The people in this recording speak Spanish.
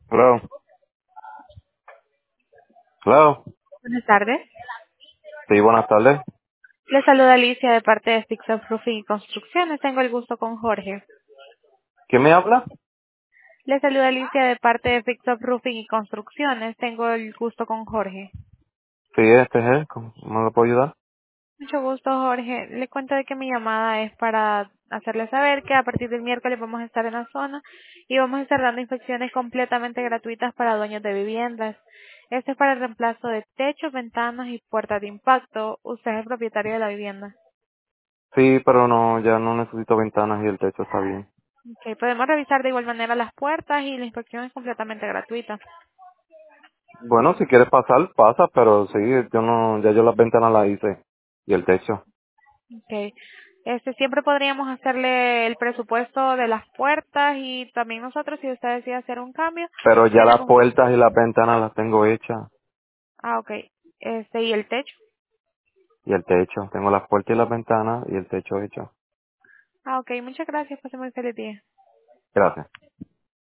Hello. Hello. Buenas tardes. Sí, buenas tardes. Le saluda Alicia de parte de Fix Up Roofing y Construcciones. Tengo el gusto con Jorge. ¿Quién me habla? Le saluda Alicia de parte de Fix Up Roofing y Construcciones. Tengo el gusto con Jorge. Sí, este es él. ¿Cómo me lo puedo ayudar? Mucho gusto, Jorge. Le cuento de que mi llamada es para hacerle saber que a partir del miércoles vamos a estar en la zona y vamos a estar dando inspecciones completamente gratuitas para dueños de viviendas. Este es para el reemplazo de techos, ventanas y puertas de impacto. Usted es el propietario de la vivienda. Sí, pero no, ya no necesito ventanas y el techo está bien. Ok, podemos revisar de igual manera las puertas y la inspección es completamente gratuita. Bueno, si quieres pasar, pasa, pero sí, yo no, ya yo las ventanas las hice y el techo. Okay. Siempre podríamos hacerle el presupuesto de las puertas y también nosotros, si usted decide hacer un cambio, Pero ya le las podemos- puertas y las ventanas las tengo hechas Ok. Y el techo. y el techo. Tengo las puertas y las ventanas y el techo hecho. Ok, muchas gracias, pase muy feliz día. Gracias.